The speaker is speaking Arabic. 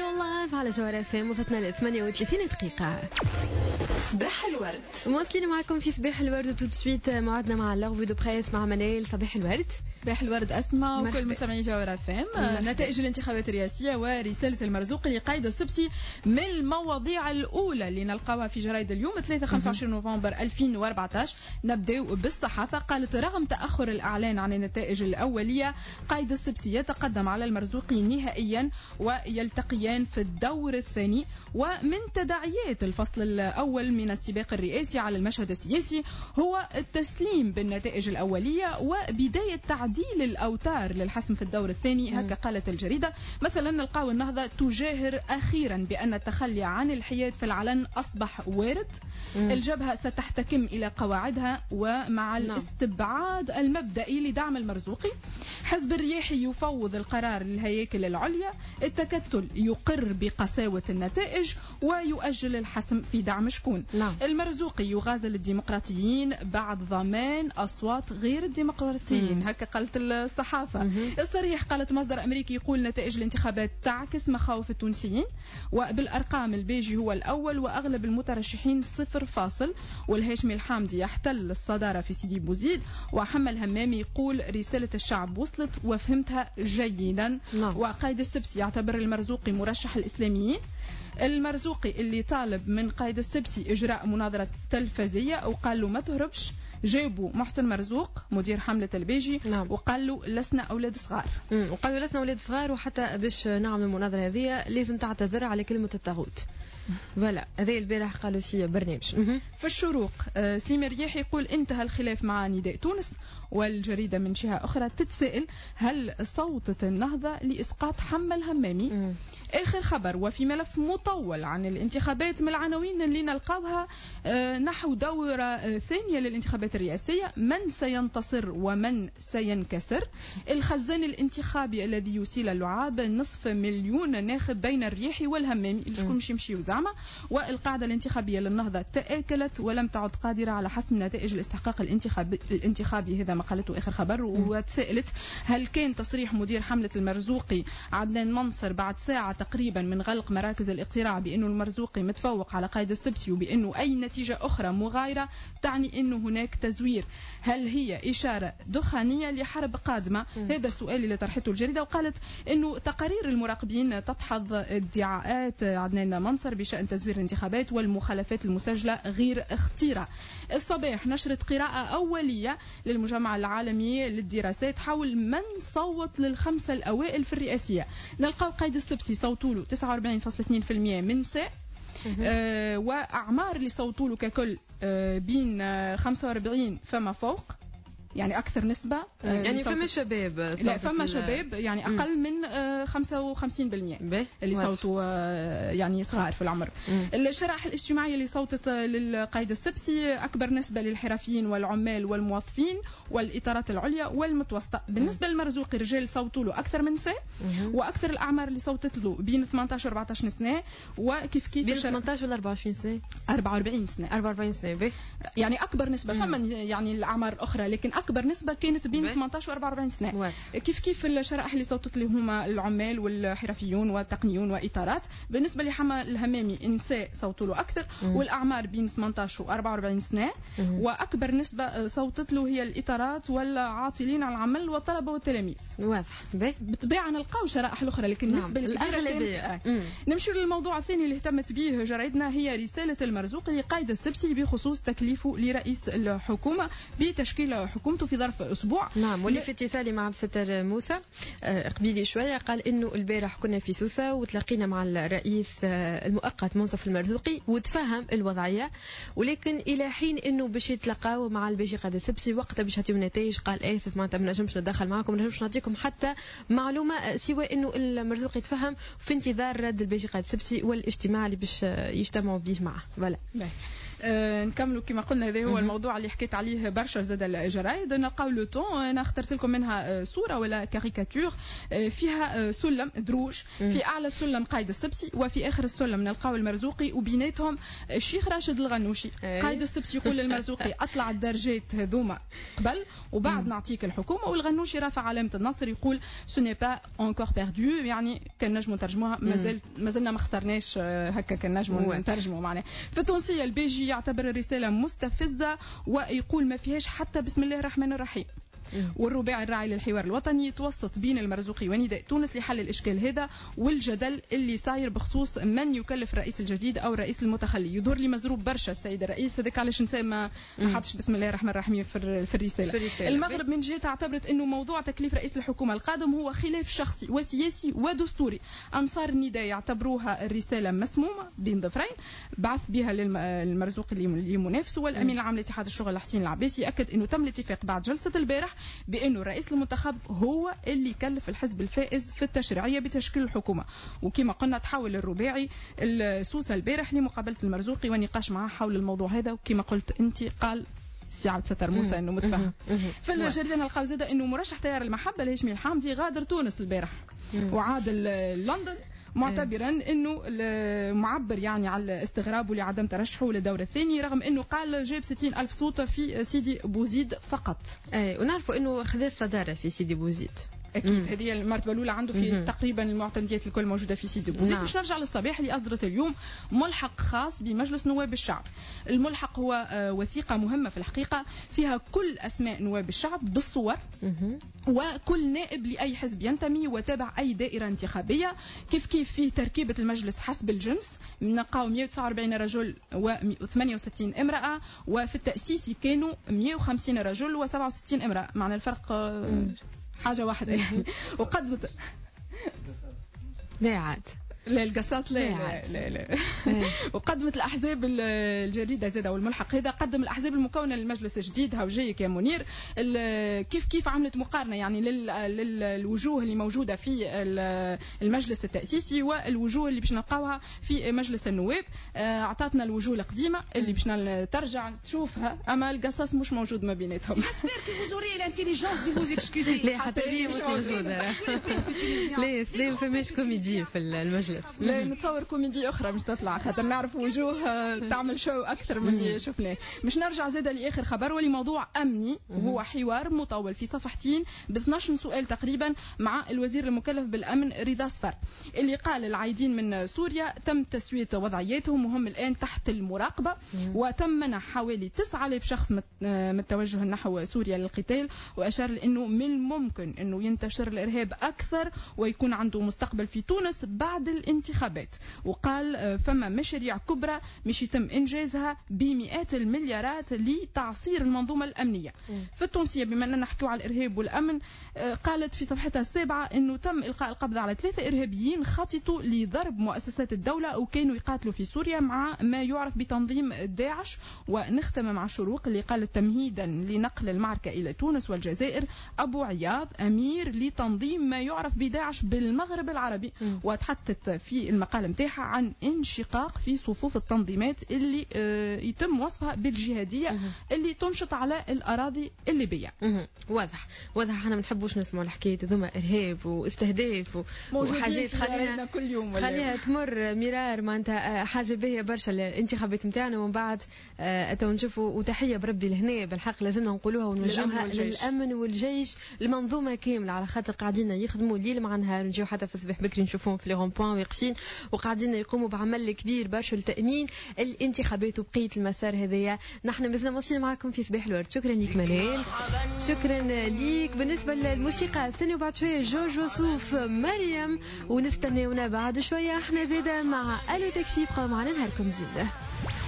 راديو لايف على جوهر اف ام، وصلنا ل 38 دقيقة. صباح الورد مواصلين معكم في صباح الورد، وتو سويت موعدنا مع لغفو دو بريس مع منال. صباح الورد. صباح الورد أسماء وكل مستمعي جوهر اف ام. نتائج الانتخابات الرئاسية ورسالة المرزوقي لقائد السبسي من المواضيع الأولى اللي نلقاها في جرايد اليوم 3-25 نوفمبر 2014. نبدأ بالصحافة. قالت رغم تأخر الإعلان عن النتائج الأولية، قائد السبسي يتقدم على المرزوقي نهائيا ويلتقيان في الدور الثاني. ومن تداعيات الفصل الأول من السباق الرئاسي على المشهد السياسي هو التسليم بالنتائج الأولية وبداية تعديل الأوتار للحسم في الدور الثاني. هكا قالت الجريدة. مثلا نلقاو النهضة تجاهر أخيرا بأن التخلي عن الحياد في العلن أصبح وارد. الجبهة ستحتكم إلى قواعدها ومع الاستبعاد المبدئي لدعم المرزوقي. حزب الرياحي يفوض القرار للهياكل العليا. التكتل يقر بقساوة النتائج ويؤجل الحسم في دعم شكون. المرزوقي يغازل الديمقراطيين بعد ضمان أصوات غير الديمقراطيين. هكا قالت الصحافة. الصريح قالت مصدر أمريكي يقول نتائج الانتخابات تعكس مخاوف التونسيين، وبالأرقام البيجي هو الأول وأغلب المترشحين 0. والهاشمي الحامدي يحتل الصدارة في سيدي بوزيد. وحمل همامي يقول رسالة الشعب وصلت وفهمتها جيدا. وقائد السبسي يعتبر المرزوقي مرشح الإسلاميين. المرزوقي اللي طالب من قائد السبسي إجراء مناظرة تلفزية وقال له ما تهربش. جابوا محسن مرزوق مدير حملة البيجي وقال له لسنا أولاد صغار. وقالوا لسنا أولاد صغار، وحتى باش نعمل المناظرة هذه لازم تعتذر على كلمة الطاغوت. فوالا هذا البارح قالوا في برنامج. في الشروق سليم الرياحي يقول انتهى الخلاف مع نداء تونس. والجريدة من جهة أخرى تتساءل هل صوتت النهضة لإسقاط حمل همامي؟ آخر خبر وفي ملف مطول عن الانتخابات من العناوين اللي نلقاوها نحو دورة ثانية للانتخابات الرئاسية. من سينتصر ومن سينكسر؟ الخزان الانتخابي الذي يسيل اللعاب 500,000 ناخب بين الرياحي والهمامي شكون مش يمشي وزعمة. والقاعدة الانتخابية للنهضة تآكلت ولم تعد قادرة على حسم نتائج الاستحقاق الانتخابي. هذا ما قالته آخر خبر. وتسألت هل كان تصريح مدير حملة المرزوقي عدنان منصر بعد ساعة تقريبا من غلق مراكز الاقتراع بأنه المرزوقي متفوق على قائد السبسي وبأنه أي نتيجة أخرى مغايرة تعني أنه هناك تزوير، هل هي إشارة دخانية لحرب قادمة؟ هذا السؤال اللي طرحته الجريدة. وقالت أنه تقارير المراقبين تدحض ادعاءات عدنان منصر بشأن تزوير الانتخابات والمخالفات المسجلة غير اختيرة. الصباح نشرت قراءة أولية للمجمع العالمي للدراسات حول من صوت للخمسة الأوائل في الرئاسية. نلقاو قائد السبسي صوتوا له 49.2% من ساء. وأعمار اللي صوتوا له ككل بين 45 فما فوق، يعني أكثر نسبة. يعني فما شباب، لا فما شباب يعني أقل من 55% اللي صوتوا يعني صغار في العمر. الشرائح الاجتماعية اللي صوتت للقائد السبسي أكبر نسبة للحرفيين والعمال والموظفين والإطارات العليا والمتوسطة. بالنسبة للمرزوقي رجال صوتوا له أكثر من سنة، وأكثر الأعمار اللي صوتت له بين 18 و 14 سنة. وكيف بين 18 ولا 24 سنة؟ 44 سنة. 44 سنة يعني أكبر نسبة. فما يعني الأعمار الأخرى لكن أكبر نسبة كانت بين 18 و 44 سنة. كيف الشرائح اللي صوتت لهم هما العمال والحرفيون والتقنيون وإطارات. بالنسبة لحما الهمامي النساء صوتوا له أكثر والأعمار بين 18 و 44 سنة. وأكبر نسبة صوتت له هي الإطارات والعاطلين عن العمل والطلبة والتلاميذ. واضح. بالطبيعة نلقاو شرائح الأخرى لكن النسبة الأغلبية. نمشي للموضوع الثاني اللي اهتمت به جريدنا، هي رسالة المرزوقي لقائد السبسي بخصوص تكليفه لرئيس الحكومة بتشكيل حكومته في ظرف أسبوع. واللي في اتصالي مع عبد الستار موسى قبيلي شوية قال إنه البارح كنا في سوسة وتلاقينا مع الرئيس المؤقت منصف المرزوقي وتفهم الوضعية، ولكن إلى حين إنه باش يتلاقاو مع البيجي قائد السبسي وقتها باش يعطيو نتائج قال آسف معناتها ما نجمش نتدخل معكم، ما نجمش نعطيكم حتى معلومة سوى إنه المرزوقي يتفهم في انتظار رد البيجي قائد السبسي والاجتماع اللي باش يجتمعوا به معه. نكملوا كما قلنا هذا هو الموضوع اللي حكيت عليه برشا زاد الجرايد. نلقاو لو طون، انا اخترت لكم منها صوره ولا كاريكاتور فيها سلم دروج، في اعلى السلم قايد السبسي وفي اخر السلم نلقاو المرزوقي وبيناتهم الشيخ راشد الغنوشي. قايد السبسي يقول للمرزوقي اطلع الدرجات هذوما قبل وبعد نعطيك الحكومه، والغنوشي رافع علامه النصر يقول سو ني با انكور بيردو، يعني كان نجموا نترجموها مازلنا ما خسرناش، هكا كان نجموا نترجموا معناها. في التونسيه البي جي يعتبر الرساله مستفزه ويقول ما فيهاش حتى بسم الله الرحمن الرحيم. والرباعي الراعي للحوار الوطني يتوسط بين المرزوقي ونداء تونس لحل الإشكال هذا والجدل اللي صاير بخصوص من يكلف الرئيس الجديد أو الرئيس المتخلي. يظهر لي مزروب برشا السيد الرئيس، هذاك علاش ما حطش بسم الله الرحمن الرحيم في الرسالة. المغرب من جهتها اعتبرت أنه موضوع تكليف رئيس الحكومة القادم هو خلاف شخصي وسياسي ودستوري. أنصار النداء يعتبروها الرسالة مسمومة بين ظفرين بعث بها للمرزوقي اللي منافسه. والأمين العام لاتحاد الشغل حسين العباسي يأكد أنه تم الاتفاق بعد جلسة البارح بأنه الرئيس المنتخب هو اللي يكلف الحزب الفائز في التشريعية بتشكيل الحكومة. وكما قلنا تحول الرباعي السوسة البارح لمقابلة المرزوقي ونقاش معه حول الموضوع هذا، وكما قلت أنت قال سي عبد الستار موسى انه متفهم. في الجريدة نلقاو زاده انه مرشح تيار المحبة الهاشمي الحامدي غادر تونس البارح وعاد لندن معتبرا انه معبر يعني على استغرابه لعدم ترشحه للدور الثاني، رغم انه قال جاب 60,000 صوت في سيدي بوزيد فقط. ونعرفوا انه خذ الصدارة في سيدي بوزيد. اكيد هذه المرتبه الاولى عنده في تقريبا المعتمديات الكل موجوده في سيدي بوزيد. باش نرجع للصباح اللي اصدرت اليوم ملحق خاص بمجلس نواب الشعب. الملحق هو وثيقه مهمه في الحقيقه فيها كل اسماء نواب الشعب بالصور وكل نائب لاي حزب ينتمي وتابع اي دائره انتخابيه. كيف فيه تركيبه المجلس حسب الجنس، نلقاو 149 رجل و68 امراه، وفي التاسيسي كانوا 150 رجل و67 امراه، معنى الفرق حاجة واحدة يعني. وقدمت لا عاد لا القصاص لا. وقدمت الأحزاب الجديدة زادة والملحق هذا قدم الأحزاب المكونة للمجلس الجديد هاوجيك يا منير. كيف عملت مقارنة يعني للوجوه اللي موجودة في المجلس التأسيسي والوجوه اللي باش نلقاوها في مجلس النواب. أعطتنا الوجوه القديمة اللي باش ترجع تشوفها، أما القصاص مش موجود ما بيناتهم. لا حتى هي مش موجودة. لا فماش كوميدي في المجلس. لا نتصور كوميدي اخرى مش تطلع، خاطر نعرف وجوه تعمل شو اكثر من اللي شفناه. مش نرجع زاده لاخر خبر واللي موضوع امني، وهو حوار مطول في صفحتين ب 12 سؤال تقريبا مع الوزير المكلف بالامن رضا صفر، اللي قال العايدين من سوريا تم تسويه وضعياتهم وهم الان تحت المراقبه، وتم منع حوالي 9,000 شخص من التوجه نحو سوريا للقتال، واشار لانه من الممكن انه ينتشر الارهاب اكثر ويكون عنده مستقبل في تونس بعد الانتخابات. وقال فما مشاريع كبرى مش يتم إنجازها بمئات المليارات لتعصير المنظومة الأمنية. في التونسية بما أننا نحكوا على الإرهاب والأمن، قالت في صفحتها 7 أنه تم إلقاء القبض على 3 إرهابيين خططوا لضرب مؤسسات الدولة وكانوا يقاتلوا في سوريا مع ما يعرف بتنظيم داعش. ونختم مع شروق اللي قالت تمهيدا لنقل المعركة إلى تونس والجزائر أبو عياض أمير لتنظيم ما يعرف بداعش بالمغرب العربي، وتحدثت في المقالة متاعها عن انشقاق في صفوف التنظيمات اللي يتم وصفها بالجهادية اللي تنشط على الأراضي الليبية. واضح احنا ما نحبوش نسمع الحكاية ذوما إرهاب واستهداف وحاجات خليها كل يوم خليها تمر مرار، ما انت حاجة باهية برشا الانتخابات متاعنا ومن بعد اتو نشوفوا. وتحية بربي لهنا بالحق لازمنا نقولوها ونوجهوها للأمن والجيش المنظومة كاملة، على خاطر قاعدين يخدموا ليل مع نهار، نجيو حتى في الصباح بكري نشوفوهم في لي رومبوان واقفين وقاعدين يقوموا بعمل كبير برشا لتأمين الانتخابات وبقية المسار هذايا. نحن مازلنا ماشيين معكم في صباح الورد. شكرا لك منال، شكرا ليك. بالنسبة للموسيقى استنوا بعد شوية جورج وسوف مريم، ونستناونا بعد شوية احنا زيدا مع الو تاكسي. بقاو معنا نهاركم زينة.